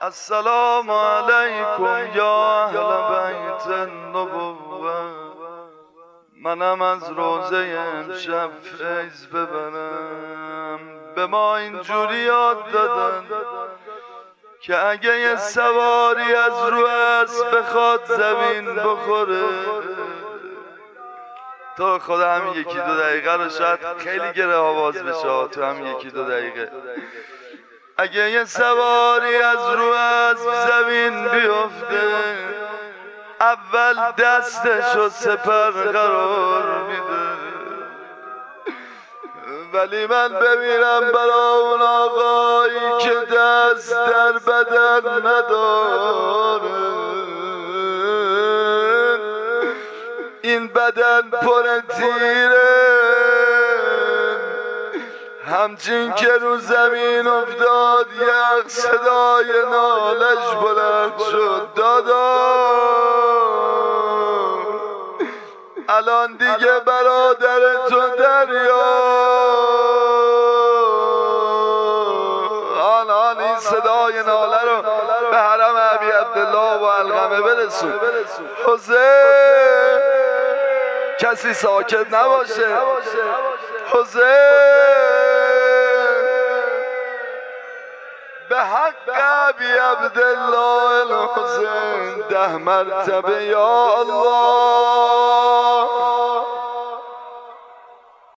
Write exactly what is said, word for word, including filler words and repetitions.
السلام علیکم یا اهل بیت النبوه. منم از روزه امشب فیض ببرم. به ما اینجوری یاد دادن که اگه یه سواری از رو اسب بخواد زمین بخوره، تو خدا همین یکی دو دقیقه رو شاید خیلی گره آواز بشه، تو همین یکی دو دقیقه اگه یه سواری از رو اسب زمین بیفته، اول دستشو سپر قرار میده. ولی من ببینم برا اون آقایی که دست در بدن نداره، این بدن پر تیره، همچین که رو زمین افتاد یک صدای نالش بلند شد، دادا الان دیگه برادر تو دریا. آن آن این صدای ناله رو به حرم ابی عبدالله و علقمه برسون. حسین کسی ساکت نباشه. حسین به حق ابی عبدالله الحسین ده مرتبه یا الله.